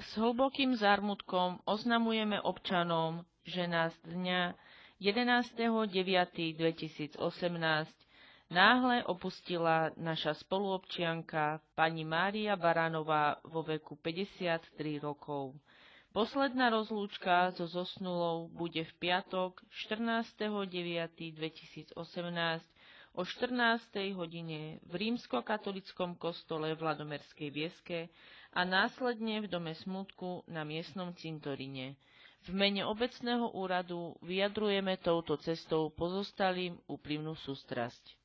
S hlbokým zármutkom oznamujeme občanom, že nás dňa 11.9.2018 náhle opustila naša spoluobčianka pani Mária Baránová vo veku 53 rokov. Posledná rozlúčka so zosnulou bude v piatok 14.9.2018 o 14. hodine v rímskokatolickom kostole v Ladomerskej Vieske a následne v Dome smútku na miestnom cintorine. V mene obecného úradu vyjadrujeme touto cestou pozostalým úprimnú sústrasť.